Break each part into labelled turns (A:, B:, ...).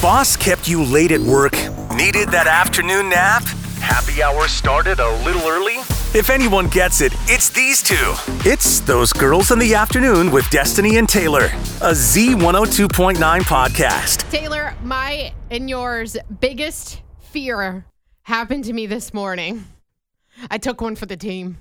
A: boss kept you late at work? Needed that afternoon nap? Happy hour started a little early? If anyone gets it, it's these two. It's Those Girls in the Afternoon with Destiny and Taylor, a Z102.9 podcast.
B: Taylor, my and yours biggest fear happened to me this morning. I took one for the team.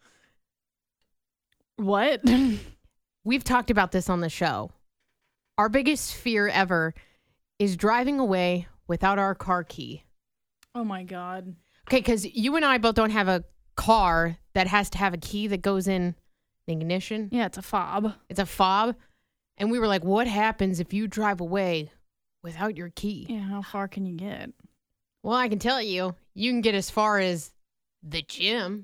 C: What?
B: We've talked about this on the show. Our biggest fear ever is driving away without our car key.
C: Oh my God.
B: Okay, because you and I both don't have a car that has to have a key that goes in the ignition.
C: Yeah, it's a fob.
B: It's a fob. And we were like, what happens if you drive away without your key?
C: Yeah, how far can you get?
B: Well, I can tell you, you can get as far as the gym.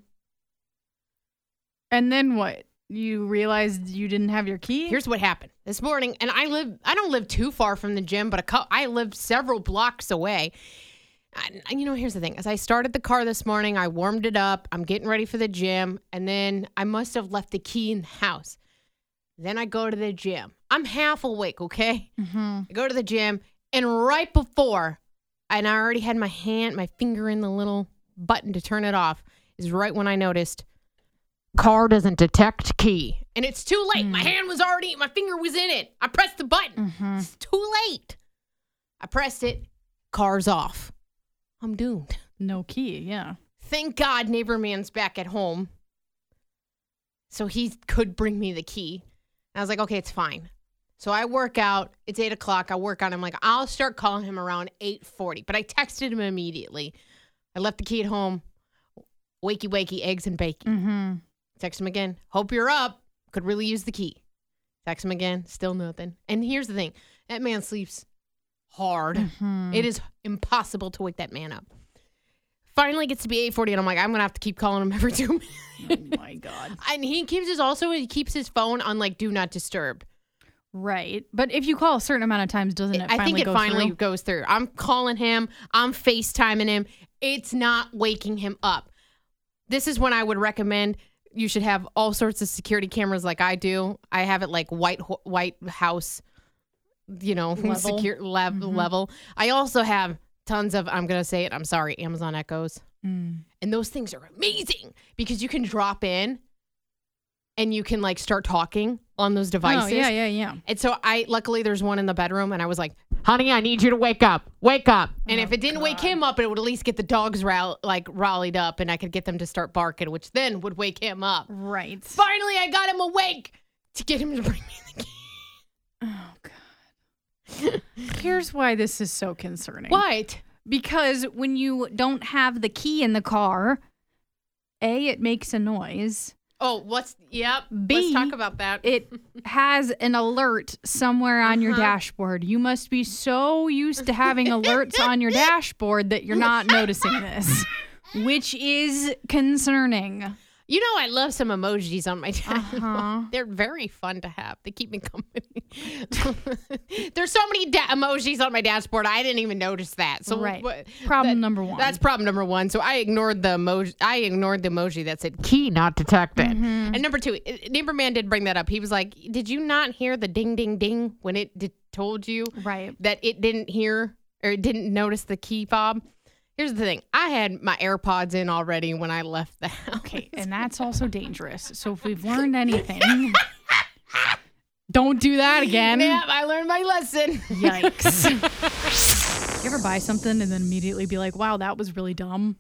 C: And then what? You realized you didn't have your key?
B: Here's what happened this morning. And I don't live too far from the gym, but I live several blocks away. Here's the thing. As I started the car this morning, I warmed it up. I'm getting ready for the gym. And then I must have left the key in the house. Then I go to the gym. I'm half awake, okay?
C: Mm-hmm.
B: I go to the gym. And right before, and I already had my finger in the little button to turn it off, is right when I noticed car doesn't detect key. And it's too late. My finger was in it. I pressed the button.
C: Mm-hmm.
B: It's too late. I pressed it. Car's off. I'm doomed.
C: No key, yeah.
B: Thank God neighbor man's back at home. So he could bring me the key. And I was like, okay, it's fine. So I work out. It's 8 o'clock. I work out. I'm like, I'll start calling him around 8:40. But I texted him immediately. I left the key at home. Wakey, wakey, eggs and bacon.
C: Mm-hmm.
B: Text him again. Hope you're up. Could really use the key. Text him again. Still nothing. And here's the thing. That man sleeps hard.
C: Mm-hmm.
B: It is impossible to wake that man up. Finally gets to be 8:40, and I'm like, I'm going to have to keep calling him every 2 minutes.
C: Oh, my God.
B: And he keeps his phone on, like, do not disturb.
C: Right. But if you call a certain amount of times, doesn't it
B: I think it finally
C: through?
B: goes through. I'm calling him. I'm FaceTiming him. It's not waking him up. This is when I would recommend you should have all sorts of security cameras like I do. I have it like White House,
C: Level.
B: level. I also have tons of, I'm going to say it, I'm sorry, Amazon Echoes.
C: Mm.
B: And those things are amazing because you can drop in and you can like start talking on those devices.
C: Oh, yeah.
B: And so luckily there's one in the bedroom and I was like, honey, I need you to wake up. Wake up. And if it didn't wake him up, it would at least get the dogs rallied up and I could get them to start barking, which then would wake him up.
C: Right.
B: Finally, I got him awake to get him to bring me the key.
C: Oh, God. Here's why this is so concerning.
B: What?
C: Because when you don't have the key in the car, A, it makes a noise.
B: Oh, yep.
C: B,
B: let's talk about that.
C: It has an alert somewhere on your dashboard. You must be so used to having alerts on your dashboard that you're not noticing this, which is concerning.
B: You know, I love some emojis on my dashboard.
C: Uh-huh.
B: They're very fun to have. They keep me company. There's so many emojis on my dashboard. I didn't even notice that. So
C: right. Problem number one.
B: That's problem number one. So I ignored the emoji that said key not detected.
C: Mm-hmm.
B: And number two, neighbor man did bring that up. He was like, "Did you not hear the ding ding ding when it told you that it didn't hear or it didn't notice the key fob?" Here's the thing. I had my AirPods in already when I left the house.
C: Okay, and that's also dangerous. So if we've learned anything, don't do that again.
B: Yeah, I learned my lesson.
C: Yikes. You ever buy something and then immediately be like, wow, that was really dumb?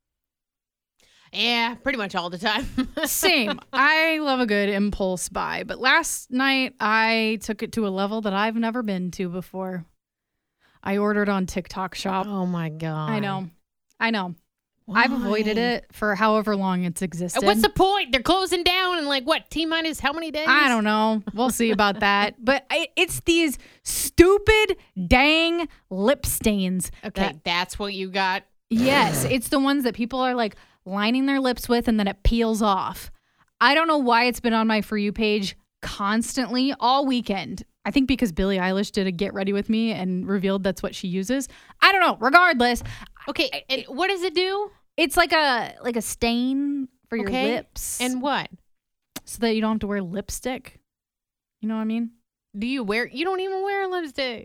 B: Yeah, pretty much all the time.
C: Same. I love a good impulse buy. But last night, I took it to a level that I've never been to before. I ordered on TikTok Shop.
B: Oh, my God.
C: I know.
B: Why?
C: I've avoided it for however long it's existed.
B: What's the point? They're closing down in like what? T-minus how many days?
C: I don't know. We'll see about that. But it's these stupid dang lip stains.
B: Okay, that's what you got.
C: Yes, it's the ones that people are like lining their lips with and then it peels off. I don't know why it's been on my For You page constantly all weekend. I think because Billie Eilish did a Get Ready With Me and revealed that's what she uses. I don't know. Regardless.
B: Okay, and what does it do?
C: It's like a stain for your lips.
B: And what?
C: So that you don't have to wear lipstick. You know what I mean?
B: You don't even wear lipstick.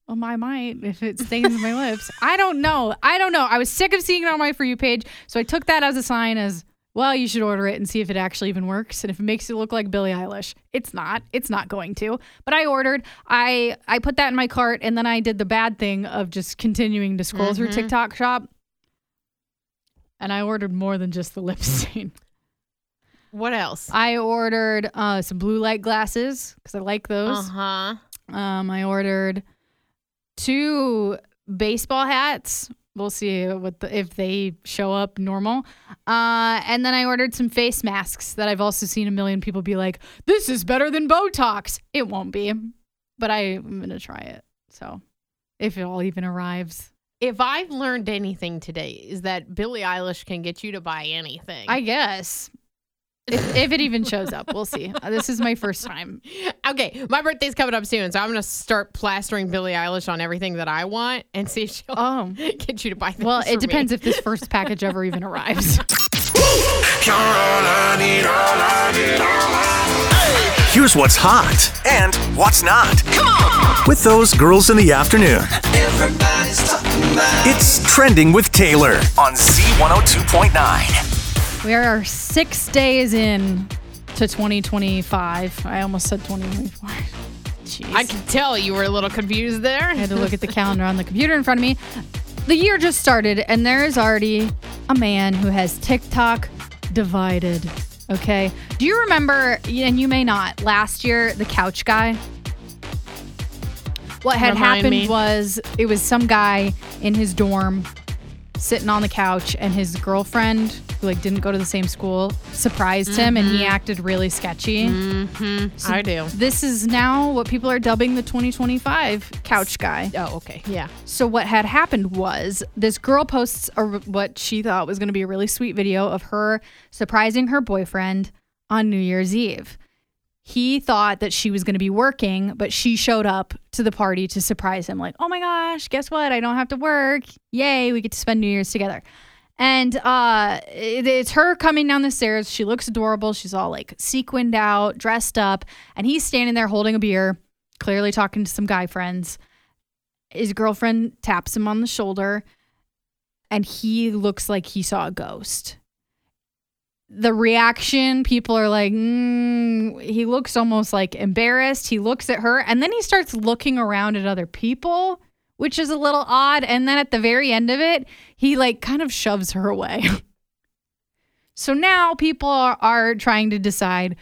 C: Well, I might if it stains my lips. I don't know. I was sick of seeing it on my For You page, so I took that as a sign as, well, you should order it and see if it actually even works and if it makes you look like Billie Eilish. It's not. It's not going to. But I ordered. I put that in my cart, and then I did the bad thing of just continuing to scroll through TikTok Shop. And I ordered more than just the lip stain.
B: What else?
C: I ordered some blue light glasses because I like those.
B: Uh-huh.
C: I ordered 2 baseball hats. We'll see if they show up normal. And then I ordered some face masks that I've also seen a million people be like, this is better than Botox. It won't be, but I'm going to try it. So if it all even arrives.
B: If I've learned anything today is that Billie Eilish can get you to buy anything.
C: I guess. If it even shows up, we'll see. This is my first time.
B: Okay, my birthday's coming up soon, so I'm going to start plastering Billie Eilish on everything that I want and see if she'll get you to buy things.
C: Well, it depends if this first package ever even arrives.
A: Here's what's hot and what's not. Come on! With those girls in the afternoon. Everybody's talking about it. It's Trending with Taylor on Z102.9.
C: We are 6 days in to 2025. I almost said 2024. Jeez.
B: I can tell you were a little confused there.
C: I had to look at the calendar on the computer in front of me. The year just started, and there is already a man who has TikTok divided. Okay. Do you remember, and you may not, last year, the couch guy? What had happened was it was some guy in his dorm sitting on the couch, and his girlfriend, who didn't go to the same school, surprised him, and he acted really sketchy. So
B: I do.
C: This is now what people are dubbing the 2025 couch guy.
B: Oh, okay. Yeah.
C: So what had happened was this girl posts what she thought was going to be a really sweet video of her surprising her boyfriend on New Year's Eve. He thought that she was going to be working, but she showed up to the party to surprise him. Like, oh my gosh, guess what? I don't have to work. Yay, we get to spend New Year's together. And it's her coming down the stairs. She looks adorable. She's all sequined out, dressed up. And he's standing there holding a beer, clearly talking to some guy friends. His girlfriend taps him on the shoulder, and he looks like he saw a ghost. The reaction, people are like, he looks almost embarrassed. He looks at her, and then he starts looking around at other people, which is a little odd. And then at the very end of it, he kind of shoves her away. So now people are trying to decide,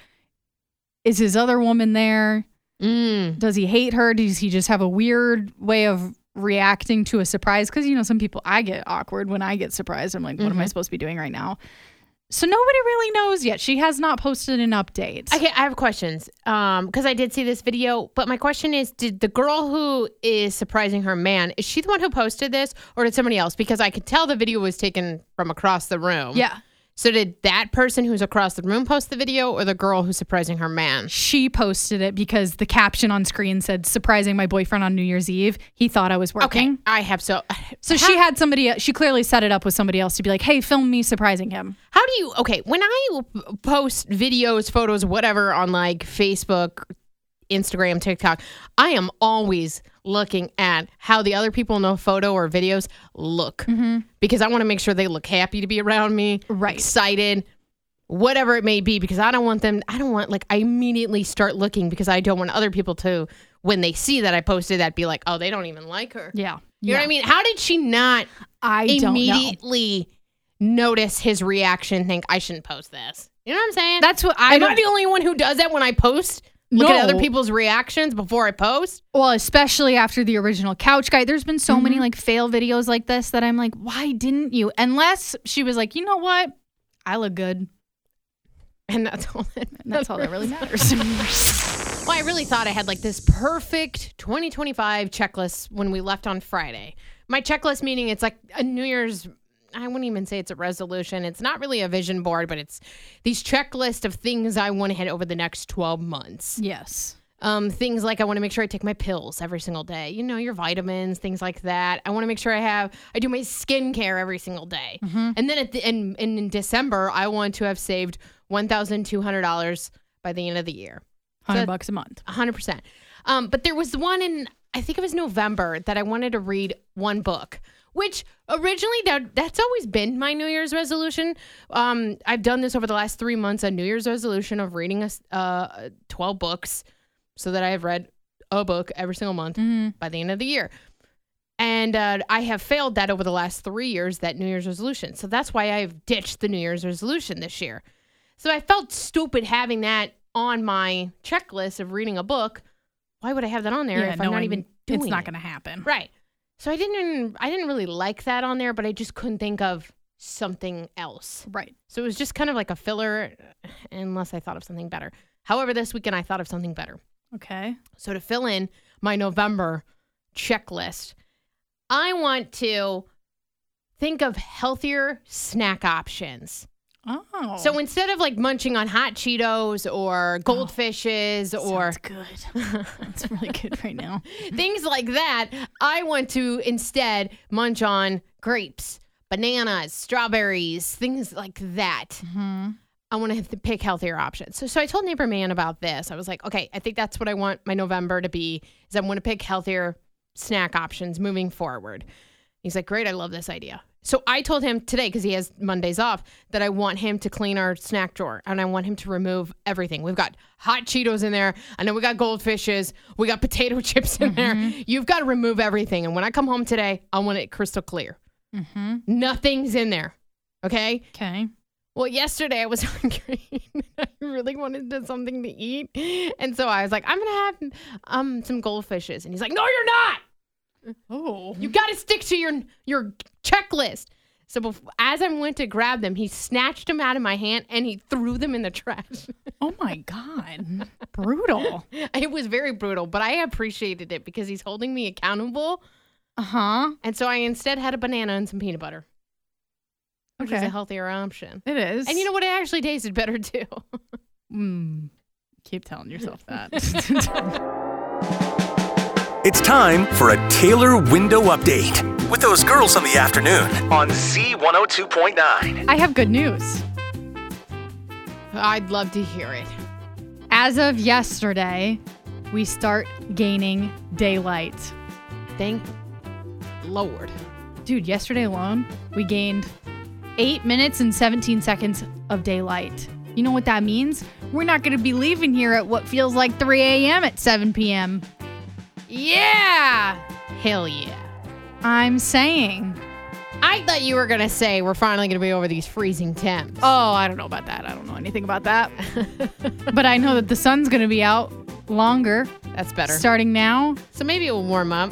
C: is his other woman there? Does he hate her? Does he just have a weird way of reacting to a surprise? Because, some people, I get awkward when I get surprised. I'm like, what am I supposed to be doing right now? So nobody really knows yet. She has not posted an update.
B: Okay, I have questions because I did see this video. But my question is, did the girl who is surprising her man, is she the one who posted this or did somebody else? Because I could tell the video was taken from across the room.
C: Yeah.
B: So did that person who's across the room post the video or the girl who's surprising her man?
C: She posted it because the caption on screen said, surprising my boyfriend on New Year's Eve. He thought I was working.
B: Okay, I have So
C: she had somebody, she clearly set it up with somebody else to be like, hey, film me surprising him.
B: How do you, when I post videos, photos, whatever on Facebook, Instagram, TikTok, I am always looking at how the other people in the photo or videos look because I want to make sure they look happy to be around me, excited, whatever it may be, because I I immediately start looking because I don't want other people to, when they see that I posted that, be like, oh, they don't even like her.
C: Yeah.
B: You know what I mean? How did she not immediately notice his reaction, think I shouldn't post this? You know what I'm saying?
C: That's what
B: Am I the only one who does that when I post? Look at other people's reactions before I post?
C: Well, especially after the original couch guy. There's been so many fail videos like this that I'm like, why didn't you? Unless she was like, you know what? I look good.
B: And that's all
C: that really matters.
B: Well, I really thought I had this perfect 2025 checklist when we left on Friday. My checklist meaning it's like a New Year's, I wouldn't even say it's a resolution. It's not really a vision board, but it's these checklist of things I want to hit over the next 12 months.
C: Yes.
B: Things like I want to make sure I take my pills every single day. Your vitamins, things like that. I want to make sure I do my skincare every single day. And then in December, I want to have saved $1,200 by the end of the year.
C: $100 a month.
B: 100%. But there was one I think it was November, that I wanted to read one book, which originally that's always been my New Year's resolution. I've done this over the last 3 months, a New Year's resolution of reading 12 books so that I have read a book every single month by the end of the year. And I have failed that over the last 3 years, that New Year's resolution. So that's why I've ditched the New Year's resolution this year. So I felt stupid having that on my checklist of reading a book. Why would I have that on there if I'm not even doing it?
C: It's not going to happen.
B: Right. So I didn't really like that on there, but I just couldn't think of something else.
C: Right.
B: So it was just kind of like a filler unless I thought of something better. However, this weekend I thought of something better.
C: Okay.
B: So to fill in my November checklist, I want to think of healthier snack options.
C: Oh.
B: So instead of like munching on hot Cheetos or goldfishes or
C: sounds good. That's really good right now.
B: things like that, I want to instead munch on grapes, bananas, strawberries, things like that.
C: Mm-hmm.
B: I want to pick healthier options. So I told Neighbor Man about this. I was like, okay, I think that's what I want my November to be, is I want to pick healthier snack options moving forward. He's like, great, I love this idea. So I told him today, because he has Mondays off, that I want him to clean our snack drawer and I want him to remove everything. We've got hot Cheetos in there. I know we got goldfishes. We got potato chips in there. You've got to remove everything. And when I come home today, I want it crystal clear. Nothing's in there. Okay?
C: Okay.
B: Well, yesterday I was hungry. I really wanted something to eat. And so I was like, I'm going to have some goldfishes. And he's like, no, you're not.
C: Oh.
B: You got to stick to your checklist. So as I went to grab them, he snatched them out of my hand and he threw them in the trash.
C: Oh, my God. Brutal.
B: It was very brutal, but I appreciated it because he's holding me accountable.
C: Uh-huh.
B: And so I instead had a banana and some peanut butter. Which is a healthier option.
C: It is.
B: And you know what? It actually tasted better, too.
C: Keep telling yourself that.
A: It's time for a Taylor window update with those girls in the afternoon on Z102.9.
C: I have good news.
B: I'd love to hear it.
C: As of yesterday, we start gaining daylight.
B: Thank Lord.
C: Dude, yesterday alone, we gained 8 minutes and 17 seconds of daylight. You know what that means? We're not going to be leaving here at what feels like 3 a.m. at 7 p.m.
B: Yeah! Hell yeah.
C: I'm saying.
B: I thought you were going to say we're finally going to be over these freezing temps.
C: Oh, I don't know about that. I don't know anything about that. But I know that the sun's going to be out longer.
B: That's better.
C: Starting now.
B: So maybe it will warm up.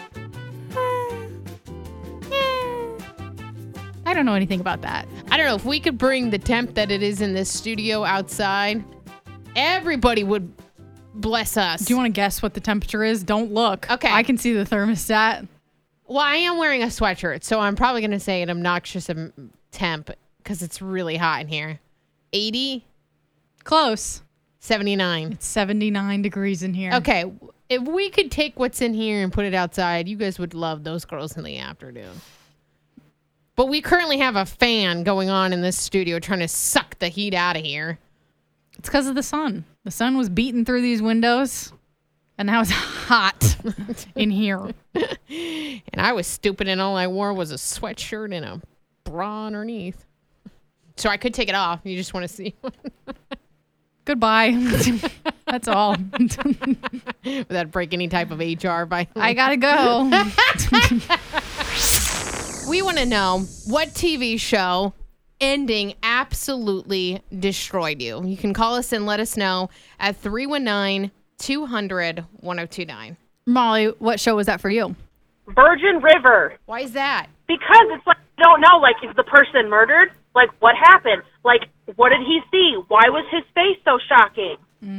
C: I don't know anything about that.
B: I don't know. If we could bring the temp that it is in this studio outside, everybody would bless us.
C: Do you want to guess what the temperature is? Don't look.
B: Okay.
C: I can see the thermostat.
B: Well, I am wearing a sweatshirt, so I'm probably going to say an obnoxious temp because it's really hot in here. 80?
C: Close.
B: 79.
C: It's 79 degrees in here.
B: Okay. If we could take what's in here and put it outside, you guys would love those girls in the afternoon. But we currently have a fan going on in this studio trying to suck the heat out of here.
C: It's because of the sun. The sun was beating through these windows, and now it's hot in here.
B: And I was stupid, and all I wore was a sweatshirt and a bra underneath. So I could take it off. You just want to see.
C: Goodbye. That's all.
B: Without break any type of HR by
C: I gotta go.
B: We want to know what TV show ending absolutely destroyed you. You can call us and let us know at 319-200-1029.
C: Molly, what show was that for you?
D: Virgin River.
B: Why is that?
D: Because it's like, you don't know, like, is the person murdered? Like, what happened? Like, what did he see? Why was his face so shocking?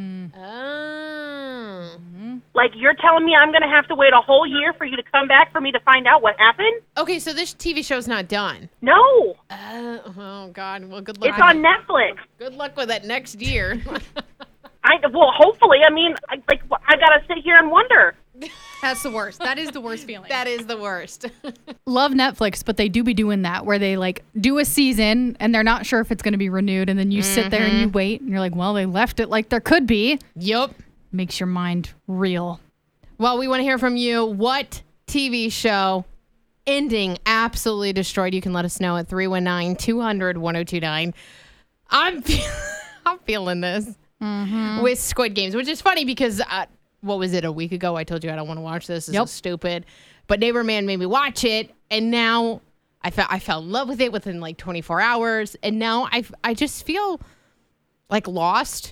B: Oh.
D: Like, you're telling me I'm going to have to wait a whole year for you to come back for me to find out what happened?
B: Okay, so this TV show's not done.
D: No.
B: Oh, God. Well, good luck.
D: It's on Netflix.
B: Good luck with that next year.
D: Well, hopefully. I mean, I got to sit here and wonder.
C: That's the worst. That is the worst feeling.
B: That is the worst.
C: Love Netflix, but they do be doing that where they like do a season and they're not sure if it's going to be renewed. And then you sit there and you wait and you're like, well, they left it like there could be.
B: Yup.
C: Makes your mind reel.
B: Well, we want to hear from you. What TV show ending absolutely destroyed? You can let us know at 319-200-1029. I'm feeling this with Squid Games, which is funny because what was it, a week ago? I told you I don't want to watch this. This is stupid. But Neighborman made me watch it, and now I fell in love with it within like 24 hours, and now I just feel like lost.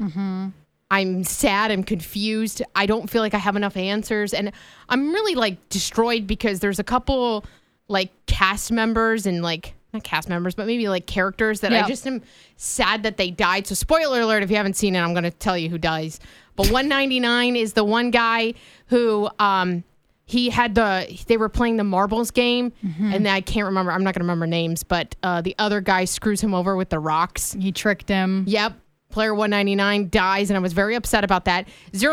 B: I'm sad. I'm confused. I don't feel like I have enough answers, and I'm really like destroyed because there's a couple like cast members and like not cast members, but maybe like characters that I just am sad that they died. So spoiler alert, if you haven't seen it, I'm going to tell you who dies. But 199 is the one guy who they were playing the marbles game, and I can't remember. I'm not going to remember names, but the other guy screws him over with the rocks.
C: He tricked him.
B: Yep. Player 199 dies, and I was very upset about that.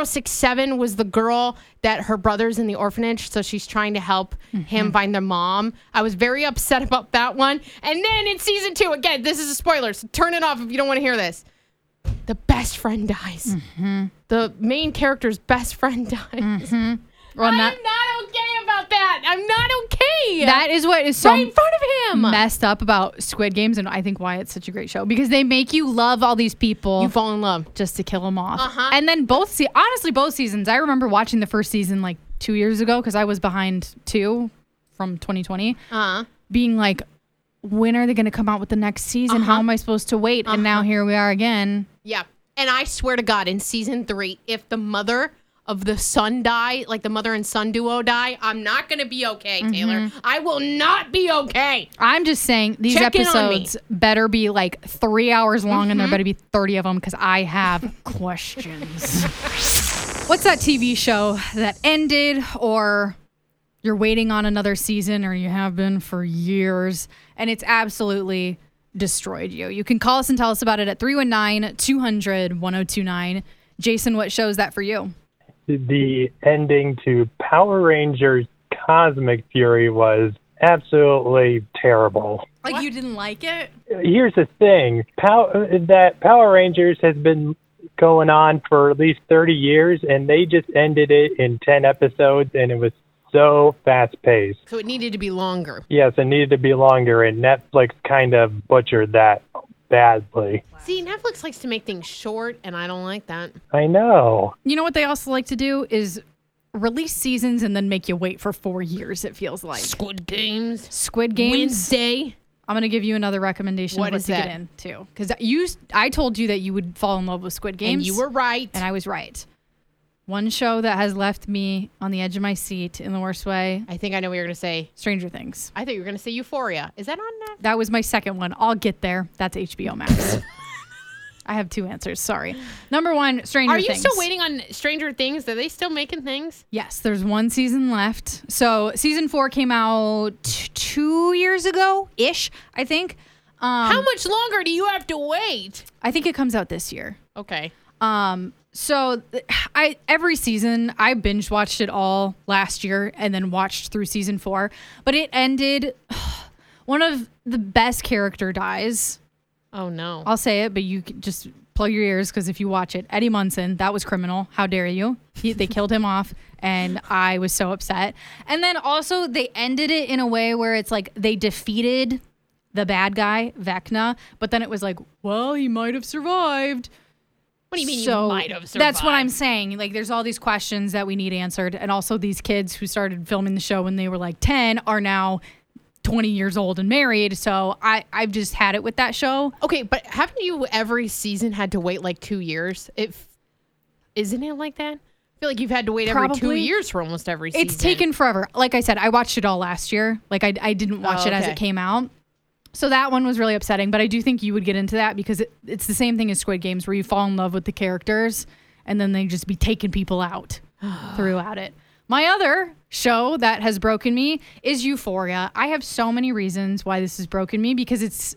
B: 067 was the girl that her brother's in the orphanage, so she's trying to help him find their mom. I was very upset about that one. And then in season 2, again, this is a spoiler, so turn it off if you don't want to hear this. The best friend dies. The main character's best friend dies.
C: Well,
B: I'm not okay about that. I'm not okay.
C: That is what is so
B: right in front of him.
C: Messed up about Squid Games, and I think why it's such a great show, because they make you love all these people.
B: You fall in love
C: just to kill them off. And then both seasons. I remember watching the first season like 2 years ago because I was behind 2 from 2020. Being like, when are they going to come out with the next season? How am I supposed to wait? And now here we are again.
B: Yeah. And I swear to God, in season 3, if the mother of the son die, like the mother and son duo die, I'm not going to be okay, Taylor. I will not be okay.
C: I'm just saying these episodes better be like 3 hours long and there better be 30 of them because I have questions. What's that TV show that ended, or you're waiting on another season, or you have been for years, and it's absolutely destroyed you? You can call us and tell us about it at 319-200-1029. Jason, what show is that for you?
E: The ending to Power Rangers Cosmic Fury was absolutely terrible.
C: Like, you didn't like it?
E: Here's the thing. That Power Rangers has been going on for at least 30 years, and they just ended it in 10 episodes, and it was so fast-paced.
B: So it needed to be longer.
E: Yes, it needed to be longer, and Netflix kind of butchered that badly.
B: See, Netflix likes to make things short, and I don't like that.
E: I know.
C: You know what they also like to do is release seasons and then make you wait for 4 years, it feels like.
B: Squid Games.
C: Wednesday. I'm going to give you another recommendation
B: what
C: of what to get into. Because I told you that you would fall in love with Squid Games.
B: And you were right.
C: And I was right. One show that has left me on the edge of my seat in the worst way.
B: I think I know what you're going to say.
C: Stranger Things.
B: I thought you were going to say Euphoria. Is that on Netflix?
C: That was my second one. I'll get there. That's HBO Max. I have 2 answers. Sorry. Number 1, Stranger Things.
B: Are you still waiting on Stranger Things? Are they still making things?
C: Yes, there's 1 season left. So season 4 came out 2 years ago-ish, I think.
B: How much longer do you have to wait?
C: I think it comes out this year.
B: Okay.
C: So every season, I binge watched it all last year and then watched through season 4. But it ended, one of the best character dies.
B: Oh, no.
C: I'll say it, but you can just plug your ears because if you watch it, Eddie Munson, that was criminal. How dare you? They killed him off, and I was so upset. And then also they ended it in a way where it's like they defeated the bad guy, Vecna, but then it was like, well, he might have survived.
B: What do you mean you might have survived?
C: That's what I'm saying. Like, there's all these questions that we need answered. And also these kids who started filming the show when they were like 10 are now 20 years old and married. So I've just had it with that show.
B: Okay, but haven't you every season had to wait like 2 years? Isn't it like that? I feel like you've had to wait every 2 years for almost every season.
C: It's taken forever. Like I said, I watched it all last year. Like I didn't watch it as it came out. So that one was really upsetting, but I do think you would get into that because it's the same thing as Squid Games where you fall in love with the characters and then they just be taking people out throughout it. My other show that has broken me is Euphoria. I have so many reasons why this has broken me because it's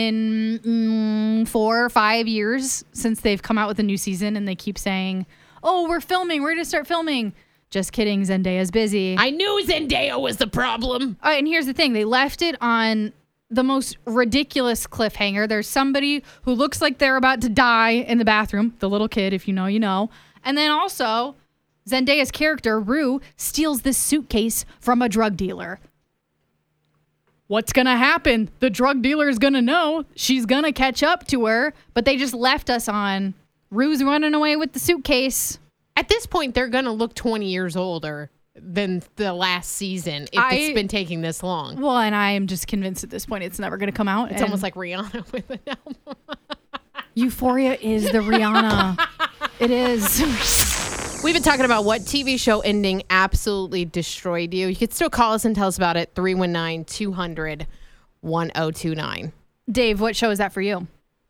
C: been 4 or 5 years since they've come out with a new season and they keep saying, oh, we're filming. We're going to start filming. Just kidding. Zendaya's busy.
B: I knew Zendaya was the problem.
C: And here's the thing. They left it on the most ridiculous cliffhanger. There's somebody who looks like they're about to die in the bathroom. The little kid, if you know, you know. And then also Zendaya's character, Rue, steals this suitcase from a drug dealer. What's going to happen? The drug dealer is going to know. She's going to catch up to her. But they just left us on Rue's running away with the suitcase.
B: At this point, they're going to look 20 years older than the last season if it's been taking this long.
C: Well, and I am just convinced at this point it's never going to come out.
B: It's almost like Rihanna with an album.
C: Euphoria is the Rihanna. It is.
B: We've been talking about what TV show ending absolutely destroyed you. You could still call us and tell us about it. 319-200-1029.
C: Dave, what show is that for you?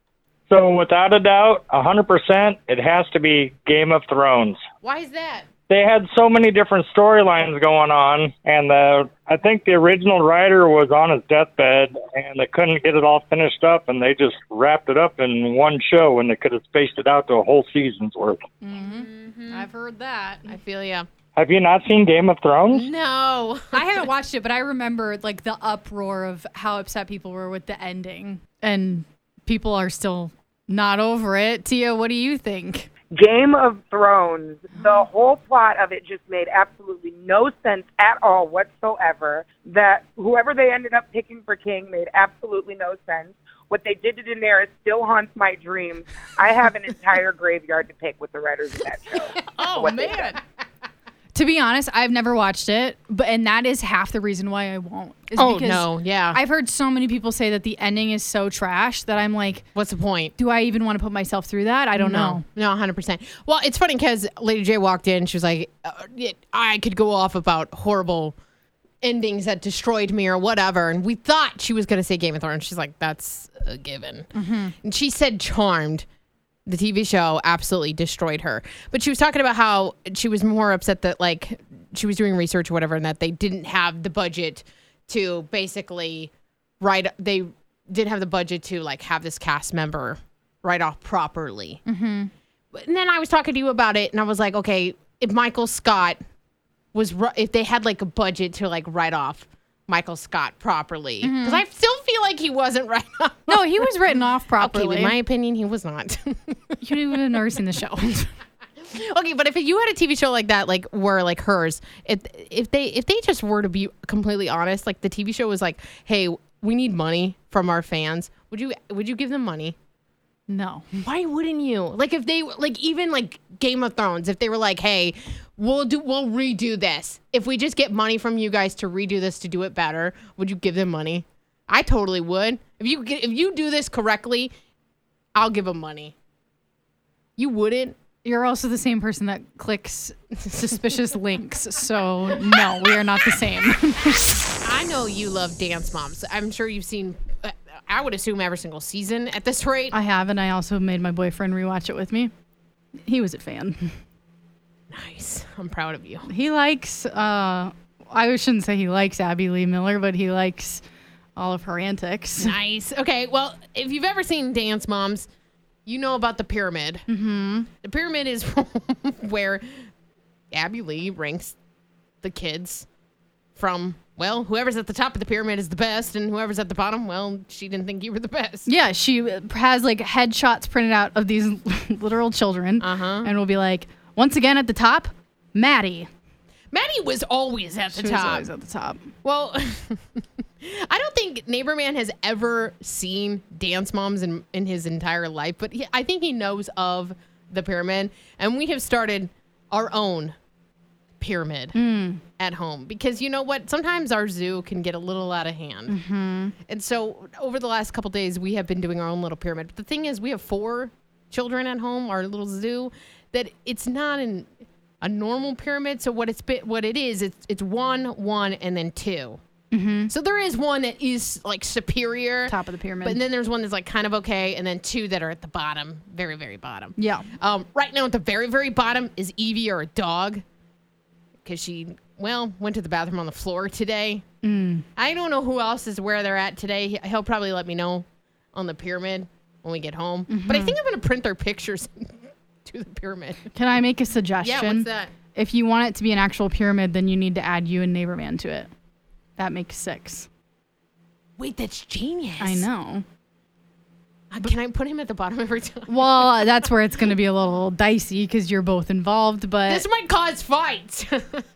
E: So without a doubt, 100%, it has to be Game of Thrones.
B: Why is that?
E: They had so many different storylines going on, and I think the original writer was on his deathbed, and they couldn't get it all finished up, and they just wrapped it up in one show, and they could have spaced it out to a whole season's worth.
C: Mm-hmm. I've heard that.
B: I feel ya.
E: Have you not seen Game of Thrones?
B: No.
C: I haven't watched it, but I remember like the uproar of how upset people were with the ending, and people are still not over it. Tia, what do you think?
F: Game of Thrones, the whole plot of it just made absolutely no sense at all whatsoever. That whoever they ended up picking for king made absolutely no sense. What they did to Daenerys still haunts my dreams. I have an entire graveyard to pick with the writers of that show.
B: Oh, man.
C: To be honest, I've never watched it, and that is half the reason why I won't.
B: Yeah.
C: I've heard so many people say that the ending is so trash that I'm like,
B: what's the point?
C: Do I even want to put myself through that? I don't know.
B: No, 100%. Well, it's funny because Lady J walked in. She was like, I could go off about horrible endings that destroyed me or whatever. And we thought she was going to say Game of Thrones. She's like, that's a given. Mm-hmm. And she said Charmed. The TV show absolutely destroyed her. But she was talking about how she was more upset that, like, she was doing research or whatever, and that they didn't have the budget to basically they didn't have the budget to, like, have this cast member write off properly. Mm-hmm. And then I was talking to you about it, and I was like, okay, if Michael Scott if they had, like, a budget to, like, write off Michael Scott properly, because I still feel like he wasn't right off.
C: No, he was written off properly.
B: Okay, in my opinion, he was not.
C: You would have never seen the show.
B: Okay, but if you had a TV show like that, like where like hers, if they just were to be completely honest, like the TV show was like, hey, we need money from our fans. Would you give them money?
C: No.
B: Why wouldn't you? Like if they like even like Game of Thrones, if they were like, hey, we'll redo this. If we just get money from you guys to redo this to do it better, would you give them money? I totally would. If you do this correctly, I'll give them money. You wouldn't?
C: You're also the same person that clicks suspicious links. So no, we are not the same.
B: I know you love Dance Moms. I'm sure you've seen, I would assume, every single season at this rate.
C: I have, and I also made my boyfriend rewatch it with me. He was a fan.
B: Nice. I'm proud of you.
C: He likes, I shouldn't say he likes Abby Lee Miller, but he likes all of her antics.
B: Nice. Okay, well, if you've ever seen Dance Moms, you know about the pyramid. Mm-hmm. The pyramid is where Abby Lee ranks the kids from, well, whoever's at the top of the pyramid is the best, and whoever's at the bottom, well, she didn't think you were the best.
C: Yeah, she has like headshots printed out of these literal children, and will be like, once again at the top, Maddie.
B: Maddie was always at the top.
C: She was always at the top.
B: Well, I don't think Neighborman has ever seen Dance Moms in his entire life, but I think he knows of the pyramid, and we have started our own pyramid at home because you know what? Sometimes our zoo can get a little out of hand. Mm-hmm. And so over the last couple days, we have been doing our own little pyramid. But the thing is, we have 4 children at home, our little zoo, that it's not a normal pyramid. So what it is, it's 1, 1, and then 2. Mm-hmm. So there is one that is like superior.
C: Top of the pyramid.
B: But then there's one that's like kind of okay. And then 2 that are at the bottom, very, very bottom.
C: Yeah.
B: Right now at the very, very bottom is Evie, or a dog. Because she, went to the bathroom on the floor today. I don't know who else is where they're at today. He'll probably let me know on the pyramid when we get home. Mm-hmm. But I think I'm going to print their pictures to the pyramid.
C: Can I make a suggestion?
B: Yeah, what's that?
C: If you want it to be an actual pyramid, then you need to add you and Neighborman to it. That makes 6.
B: Wait, that's genius.
C: I know.
B: Can I put him at the bottom every time?
C: Well, that's where it's going to be a little dicey because you're both involved, but...
B: This might cause fights.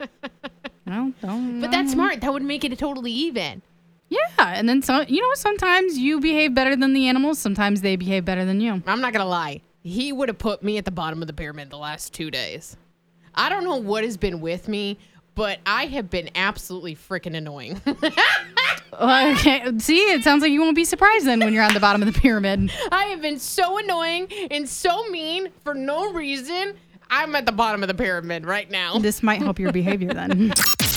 C: Don't
B: But that's smart. That would make it totally even.
C: Yeah, and then sometimes you behave better than the animals. Sometimes they behave better than you.
B: I'm not going to lie. He would have put me at the bottom of the pyramid the last 2 days. I don't know what has been with me, but I have been absolutely freaking annoying.
C: Okay, see, it sounds like you won't be surprised then when you're on the bottom of the pyramid.
B: I have been so annoying and so mean for no reason. I'm at the bottom of the pyramid right now.
C: This might help your behavior then.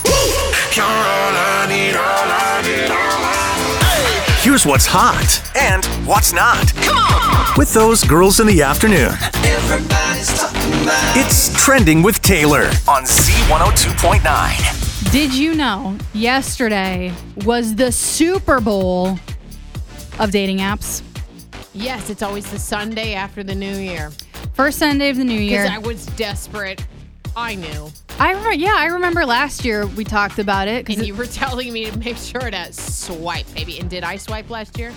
A: Here's what's hot and what's not. Come on! With those girls in the afternoon. Everybody's talking about it's Trending with Taylor on Z102.9.
C: Did you know yesterday was the Super Bowl of dating apps?
B: Yes, it's always the Sunday after the New Year.
C: First Sunday of the New Year.
B: Because I was desperate. I knew.
C: I remember last year we talked about it.
B: And you were telling me to make sure to swipe, baby. And did I swipe last year?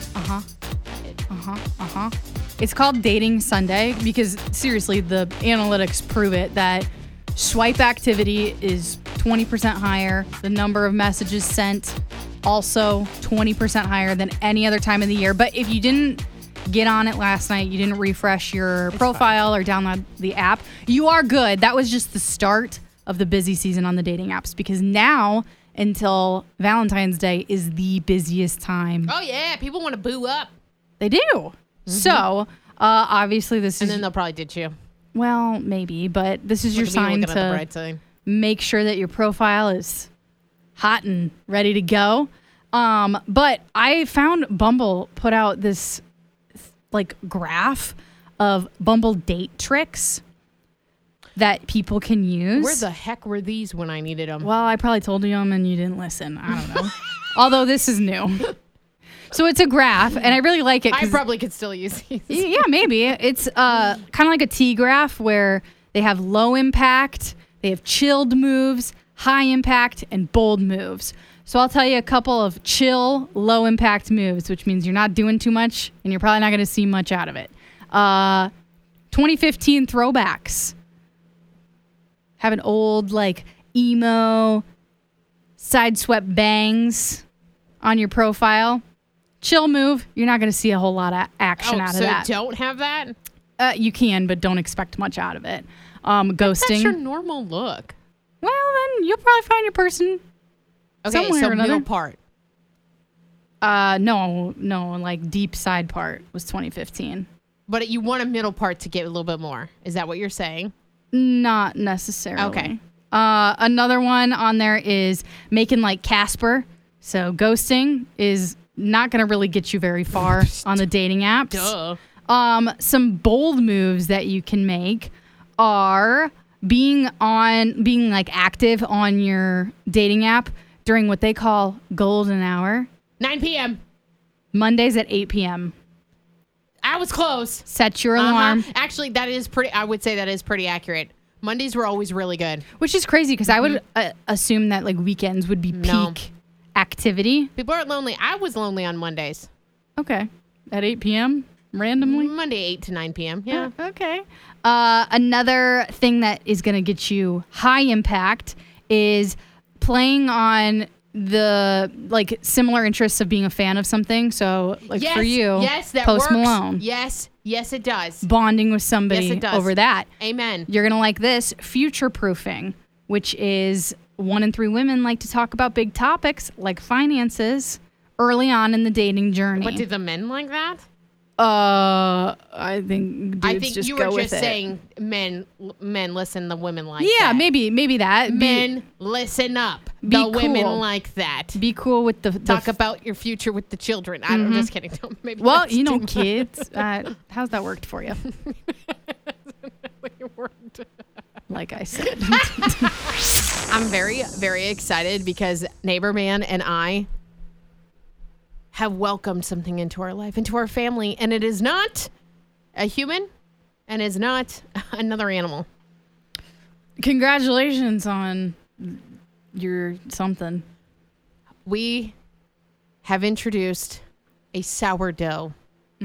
C: It's called Dating Sunday because, seriously, the analytics prove it that swipe activity is 20% higher. The number of messages sent also 20% higher than any other time of the year. But if you didn't get on it last night, you didn't refresh your profile or download the app, you are good. That was just the start of the busy season on the dating apps because now until Valentine's Day is the busiest time.
B: Oh, yeah. People want to boo up.
C: They do. Mm-hmm. So, obviously this
B: And
C: is...
B: then they'll probably ditch you.
C: Well, maybe, but this is your
B: Look at me
C: sign
B: looking at the
C: to
B: bright side.
C: make sure that your profile is hot and ready to go. But I found Bumble put out this graph of Bumble date tricks that people can use.
B: Where the heck were these when I needed them?
C: Well, I probably told you them and you didn't listen. I don't know. Although this is new. So it's a graph, and I really like it.
B: I probably could still use these.
C: Yeah, maybe. It's kind of like a T graph where they have low impact, they have chilled moves, high impact, and bold moves. So I'll tell you a couple of chill, low impact moves, which means you're not doing too much and you're probably not going to see much out of it. 2015 throwbacks. Have an old emo side swept bangs on your profile. Chill move. You're not going to see a whole lot of action out of that.
B: So don't have that?
C: You can, but don't expect much out of it. Ghosting.
B: That's your normal look.
C: Well, then you'll probably find your person.
B: Okay,
C: somewhere
B: so
C: or another.
B: middle part.
C: No, deep side part was 2015.
B: But you want a middle part to get a little bit more. Is that what you're saying?
C: Not necessarily.
B: Okay.
C: Another one on there is making like Casper. So ghosting is not going to really get you very far on the dating apps.
B: Duh.
C: Some bold moves that you can make are being active on your dating app during what they call golden hour.
B: 9 p.m.
C: Mondays at 8 p.m.
B: I was close.
C: Set your alarm.
B: Actually, I would say that is pretty accurate. Mondays were always really good.
C: Which is crazy because I would assume that weekends would be peak activity.
B: People aren't lonely. I was lonely on Mondays.
C: Okay. At 8 p.m. randomly?
B: Monday 8 to 9 p.m. Yeah.
C: Okay. Another thing that is going to get you high impact is playing on the similar interests of being a fan of something. So for you,
B: that
C: Post
B: works.
C: Malone.
B: Yes, it does.
C: Bonding with somebody
B: Yes, it does.
C: over that.
B: Amen.
C: You're going to like this future proofing, which is 1 in 3 women like to talk about big topics like finances early on in the dating journey.
B: But do the men like that?
C: I think dudes just
B: you
C: go
B: were
C: with
B: just
C: it.
B: saying men listen, the women like
C: Yeah,
B: that.
C: maybe that.
B: Men listen up.
C: be
B: The women
C: cool.
B: like that.
C: Be cool with the
B: Talk about your future with the children. I'm just kidding. Maybe
C: well,
B: that's too much.
C: kids. How's that worked for you? Like I said.
B: I'm very, very excited because Neighbor Man and I have welcomed something into our life, into our family, and it is not a human and is not another animal.
C: Congratulations on your something.
B: We have introduced a sourdough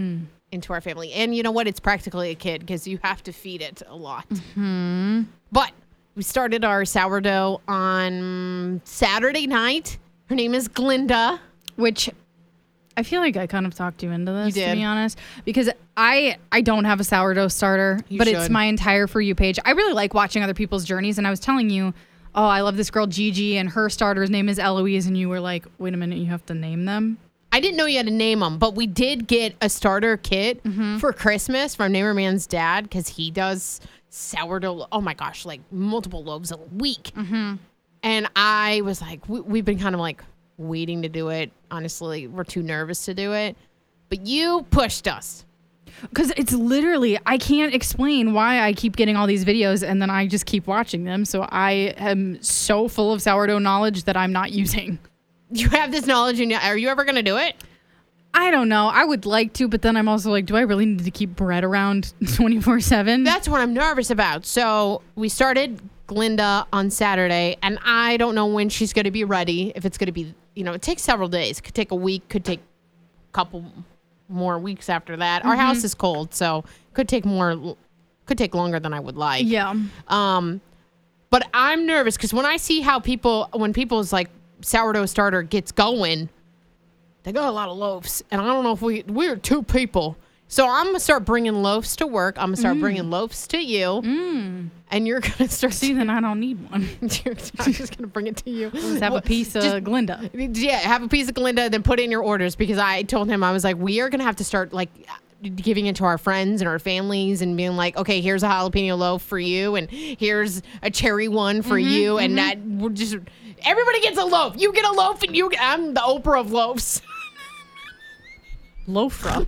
B: into our family. And you know what? It's practically a kid because you have to feed it a lot.
C: Mm-hmm.
B: But we started our sourdough on Saturday night. Her name is Glinda.
C: Which I feel like I kind of talked you into this,
B: You did.
C: to be honest, because I don't have a sourdough starter,
B: You
C: but it's
B: should.
C: my entire For You page. I really like watching other people's journeys, and I was telling you, oh, I love this girl Gigi, and her starter's name is Eloise, and you were like, wait a minute, you have to name them?
B: I didn't know you had to name them, but we did get a starter kit for Christmas from Neighborman's dad because he does sourdough. Oh my gosh, like multiple loaves a week. And I was like, we've been kind of like waiting to do it. Honestly, we're too nervous to do it. But you pushed us.
C: Because it's literally, I can't explain why I keep getting all these videos and then I just keep watching them. So I am so full of sourdough knowledge that I'm not using.
B: You have this knowledge, and are you ever going to do it?
C: I don't know. I would like to, but then I'm also like, do I really need to keep bread around 24/7?
B: That's what I'm nervous about. So we started Glinda on Saturday, and I don't know when she's going to be ready. If it's going to be, it takes several days. It could take a week, could take a couple more weeks after that. Our house is cold, so could take longer than I would like.
C: Yeah.
B: But I'm nervous because when I see how when people's like sourdough starter gets going, they got a lot of loaves, and I don't know if we're two people. So I'm gonna start bringing loaves to work. I'm gonna start bringing loaves to you, and you're gonna start.
C: See, then I don't need one.
B: I'm just gonna bring it to you.
C: Just have a piece of Glinda.
B: Yeah, have a piece of Glinda, then put in your orders because I told him I was like, we are gonna have to start like giving it to our friends and our families and being like, okay, here's a jalapeno loaf for you, and here's a cherry one for you, and that we're just everybody gets a loaf. You get a loaf, and I'm the Oprah of loaves.
C: Lofra.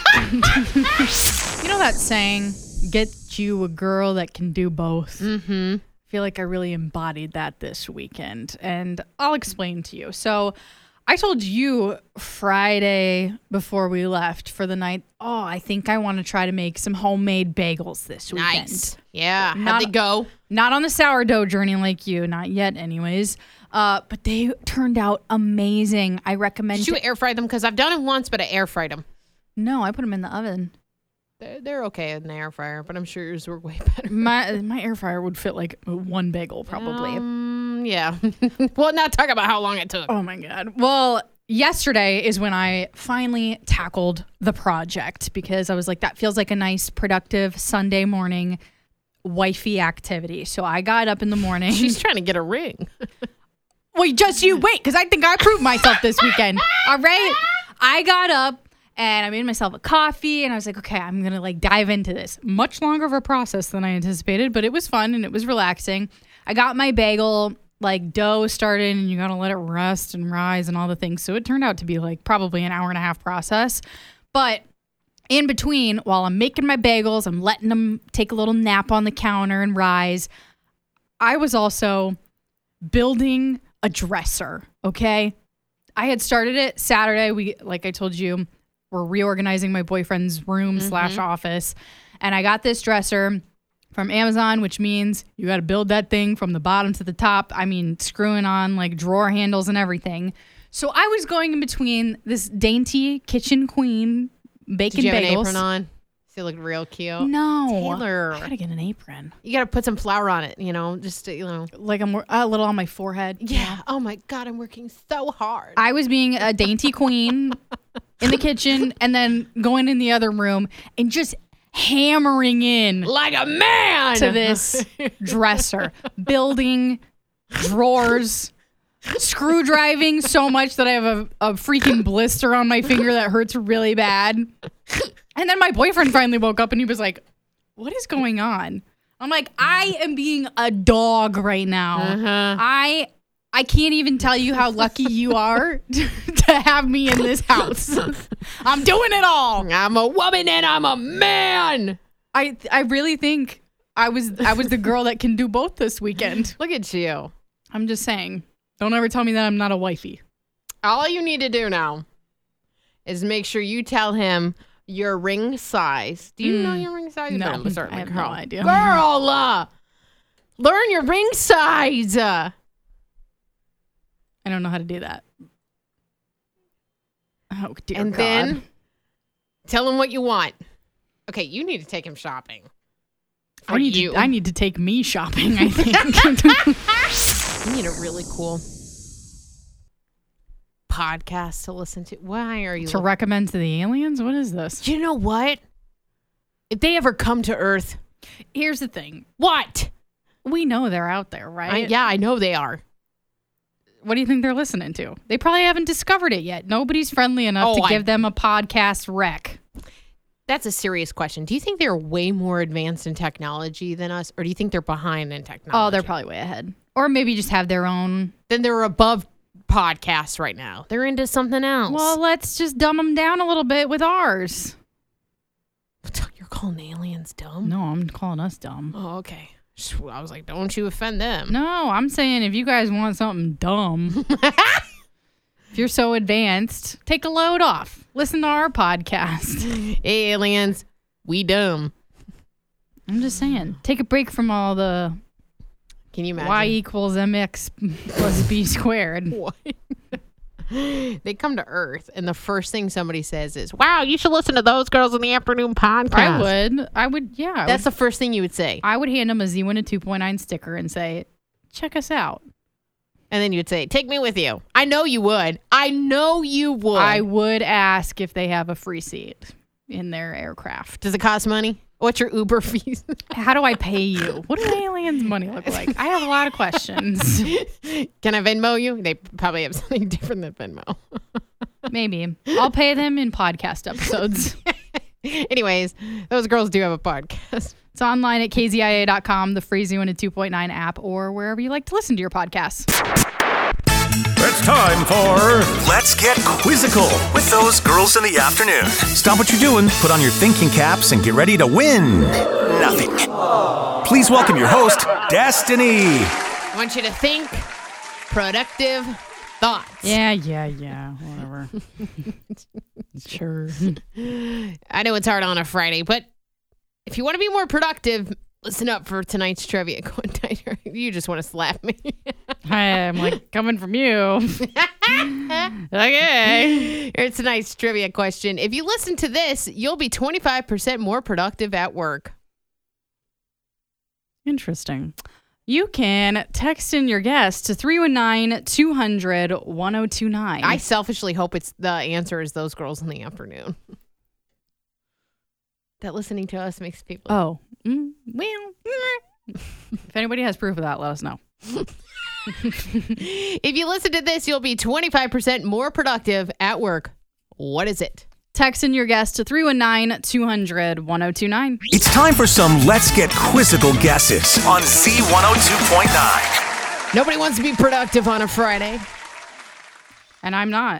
C: You know that saying, get you a girl that can do both? I feel like I really embodied that this weekend, and I'll explain to you. So I told you Friday before we left for the night, I think I want to try to make some homemade bagels this weekend.
B: Nice. Yeah. How'd
C: Not-
B: they go?
C: Not on the sourdough journey like you, not yet anyways. But they turned out amazing. I recommend
B: Did you air fry them? Because I've done it once, but I air fried them.
C: No, I put them in the oven.
B: They're okay in the air fryer, but I'm sure yours were way better.
C: My air fryer would fit like one bagel probably.
B: Yeah. Well, not talk about how long it took.
C: Oh my God. Well, yesterday is when I finally tackled the project because I was like, that feels like a nice, productive Sunday morning wifey activity. So I got up in the morning.
B: She's trying to get a ring.
C: Well, just you wait, because I think I proved myself this weekend. All right. I got up and I made myself a coffee and I was like, okay, I'm going to like dive into this. Much longer of a process than I anticipated, but it was fun and it was relaxing. I got my bagel like dough started and you got to let it rest and rise and all the things. So it turned out to be like probably an hour and a half process. But in between, while I'm making my bagels, I'm letting them take a little nap on the counter and rise. I was also building a dresser, okay? I had started it Saturday. We, like I told you, we're reorganizing my boyfriend's room / office. And I got this dresser from Amazon, which means you got to build that thing from the bottom to the top. I mean, screwing on like drawer handles and everything. So I was going in between this dainty kitchen queen baking
B: Did you have
C: bagels.
B: an apron on? She looked real cute.
C: No.
B: Taylor.
C: I got to get an apron.
B: You got to put some flour on it, just to,
C: Like I'm a little on my forehead.
B: Yeah. Oh my God, I'm working so hard.
C: I was being a dainty queen in the kitchen and then going in the other room and just hammering in
B: like a man
C: to this dresser, building drawers, screw driving so much that I have a freaking blister on my finger that hurts really bad. And then my boyfriend finally woke up and he was like, what is going on? I'm like, I am being a dog right now. I can't even tell you how lucky you are to have me in this house. I'm doing it all.
B: I'm a woman and I'm a man.
C: I really think I was the girl that can do both this weekend.
B: Look at you.
C: I'm just saying. Don't ever tell me that I'm not a wifey.
B: All you need to do now is make sure you tell him your ring size. Do you know your ring size?
C: No,
B: I'm certainly
C: I have
B: girl.
C: no idea.
B: Girl, learn your ring size.
C: I don't know how to do that. Oh, dear
B: And
C: God.
B: then Tell him what you want. Okay, you need to take him shopping.
C: I need to take me shopping, I think.
B: You need a really cool podcast to listen to. Why are you...
C: To recommend to the aliens? What is this?
B: You know what? If they ever come to Earth...
C: Here's the thing.
B: What?
C: We know they're out there, right?
B: I know they are.
C: What do you think they're listening to? They probably haven't discovered it yet. Nobody's friendly enough to give them a podcast rec.
B: That's a serious question. Do you think they're way more advanced in technology than us, or do you think they're behind in technology?
C: Oh, they're probably way ahead. Or maybe just have their own.
B: Then they're above podcasts right now. They're into something else.
C: Well, let's just dumb them down a little bit with ours.
B: You're calling aliens dumb?
C: No, I'm calling us dumb.
B: Oh, okay. I was like, don't you offend them.
C: No, I'm saying if you guys want something dumb, if you're so advanced, take a load off. Listen to our podcast.
B: Aliens, we dumb.
C: I'm just saying, take a break from all the
B: Can you imagine?
C: y equals mx plus b squared.
B: What? They come to Earth, and the first thing somebody says is, wow, you should listen to Those Girls in the Afternoon podcast.
C: I would, yeah.
B: That's the first thing you would say.
C: I would hand them a Z1 2.9 sticker and say, check us out.
B: And then you'd say, take me with you. I know you would. I
C: would ask if they have a free seat in their aircraft.
B: Does it cost money? What's your Uber fees?
C: How do I pay you? What do aliens' money look like? I have a lot of questions.
B: Can I Venmo you? They probably have something different than Venmo.
C: Maybe. I'll pay them in podcast episodes.
B: Anyways, Those Girls do have a podcast.
C: It's online at kzia.com, the free Z1 2.9 app, or wherever you like to listen to your podcasts.
A: It's time for Let's Get Quizzical with Those Girls in the Afternoon. Stop what you're doing, put on your thinking caps, and get ready to win nothing. Please welcome your host, Destiny.
B: I want you to think productive thoughts.
C: Yeah, whatever. Sure.
B: I know it's hard on a Friday, but if you want to be more productive, listen up for tonight's trivia. You just want to slap me.
C: I'm like, coming from you. Okay.
B: Here's tonight's trivia question. If you listen to this, you'll be 25% more productive at work.
C: Interesting. You can text in your guess to 319-200-1029.
B: I selfishly hope the answer is Those Girls in the Afternoon. That listening to us makes people...
C: Oh. Well, if anybody has proof of that, let us know.
B: If you listen to this, you'll be 25% more productive at work. What is it?
C: Text in your guess to 319-200-1029.
A: It's time for some Let's Get Quizzical guesses on Z102.9.
B: Nobody wants to be productive on a Friday.
C: And I'm not.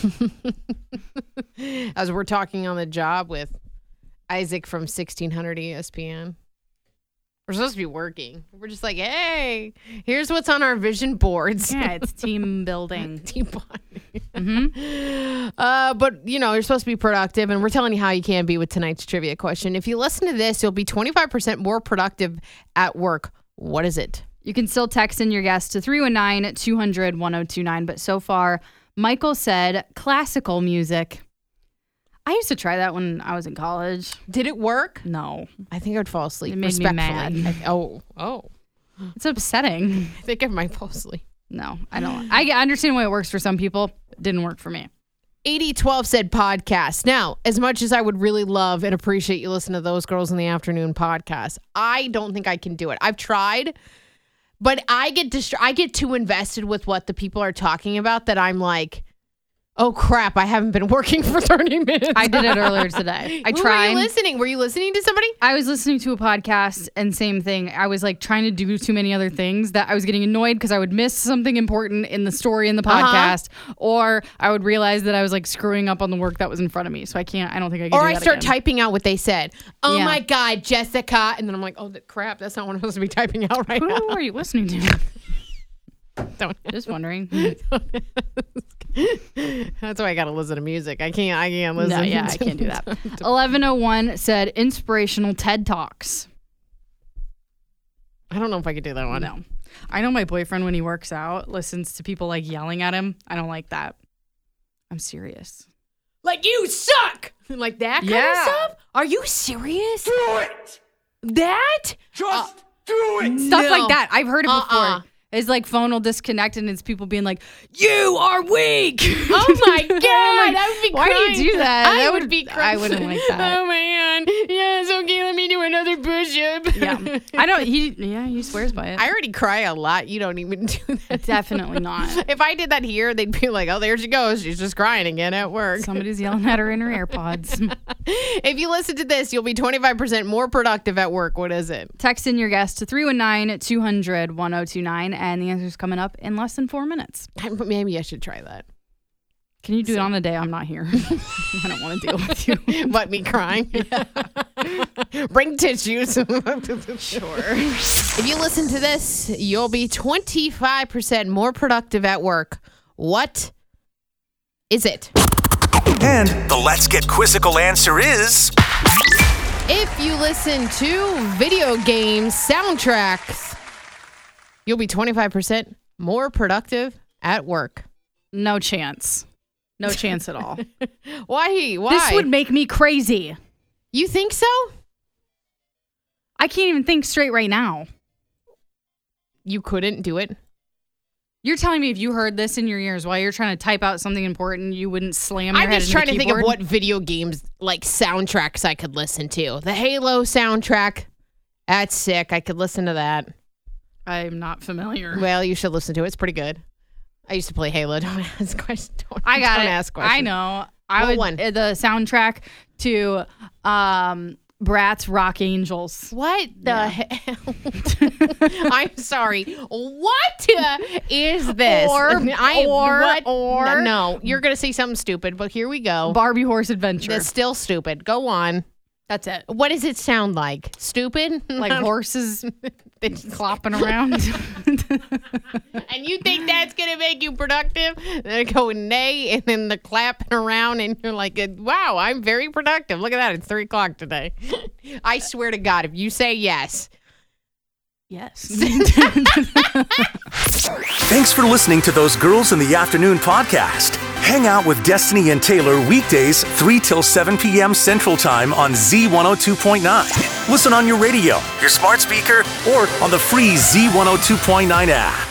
B: As we're talking on the job with Isaac from 1600 ESPN. We're supposed to be working. We're just like, hey, here's what's on our vision boards.
C: Yeah, it's team building.
B: Team bonding.
C: Mm-hmm.
B: But, you're supposed to be productive, and we're telling you how you can be with tonight's trivia question. If you listen to this, you'll be 25% more productive at work. What is it?
C: You can still text in your guess to 319-200-1029, but so far, Michael said classical music. I used to try that when I was in college.
B: Did it work?
C: No.
B: I think I would fall asleep.
C: It made me mad.
B: Oh.
C: It's upsetting.
B: I think I might fall asleep.
C: No, I don't. I understand why it works for some people. It didn't work for me.
B: 8012 said podcast. Now, as much as I would really love and appreciate you listen to Those Girls in the Afternoon podcast, I don't think I can do it. I've tried, but I get too invested with what the people are talking about that I'm like, oh crap, I haven't been working for 30 minutes.
C: I did it earlier today. I tried.
B: Were you listening? Were you listening to somebody?
C: I was listening to a podcast, and same thing. I was like trying to do too many other things that I was getting annoyed because I would miss something important in the story in the podcast, or I would realize that I was like screwing up on the work that was in front of me. So I don't think I can do that
B: Or I start
C: again.
B: typing out what they said. Oh my God, Jessica. And then I'm like, oh crap, that's not what I'm supposed to be typing out right now.
C: Who are you listening to?
B: Don't.
C: Just wondering.
B: That's why I gotta listen to music. I can't listen.
C: No, yeah, I can't do that. 1101 said inspirational TED Talks.
B: I don't know if I could do that one.
C: No. I know my boyfriend, when he works out, listens to people like yelling at him. I don't like that. I'm serious.
B: Like, you suck. Like that kind of stuff? Are you serious?
A: Do it!
B: That?
A: Just do it!
C: Stuff like that. I've heard it before. It's like phone will disconnect and it's people being like, "You are weak."
B: Oh my God. I would be
C: Why
B: crying.
C: do you do that?
B: I would be crying.
C: I wouldn't like that.
B: Oh my God. Yes, okay, let me do another push-up.
C: Yeah. I don't, he swears by it.
B: I already cry a lot. You don't even do that.
C: Definitely not.
B: If I did that here, they'd be like, oh, there she goes. She's just crying again at work.
C: Somebody's yelling at her in her AirPods.
B: If you listen to this, you'll be 25% more productive at work. What is it?
C: Text in your guess to 319-200-1029, and the answer's coming up in less than 4 minutes.
B: Maybe I should try that.
C: Can you do it on the day I'm not here? I don't want to deal with you.
B: But me crying? Bring tissues. Sure. If you listen to this, you'll be 25% more productive at work. What is it?
A: And the Let's Get Quizzical answer is...
B: If you listen to video game soundtracks, you'll be 25% more productive at work.
C: No chance. No chance at all.
B: Why?
C: This would make me crazy.
B: You think so?
C: I can't even think straight right now.
B: You couldn't do it?
C: You're telling me if you heard this in your ears while you're trying to type out something important, you wouldn't slam your
B: I'm
C: head
B: just
C: into
B: trying
C: the
B: to think of
C: keyboard?
B: what video games, like soundtracks I could listen to. The Halo soundtrack. That's sick. I could listen to that.
C: I'm not familiar.
B: Well, you should listen to it. It's pretty good. I used to play Halo. Don't ask questions.
C: I got
B: don't
C: it.
B: ask questions.
C: I know.
B: What one?
C: The soundtrack to Bratz Rock Angels.
B: What the hell? I'm sorry. What is this? No, you're going to say something stupid, but here we go.
C: Barbie Horse Adventure.
B: That's still stupid. Go on.
C: That's it.
B: What does it sound like? Stupid?
C: Like horses clopping around.
B: And you think that's going to make you productive? They're going nay and then the clapping around and you're like, wow, I'm very productive. Look at that. It's 3 o'clock today. I swear to God, if you say yes.
C: Yes.
A: Thanks for listening to Those Girls in the Afternoon podcast. Hang out with Destiny and Taylor weekdays 3 till 7 p.m. Central Time on Z102.9. Listen on your radio, your smart speaker, or on the free Z102.9 app.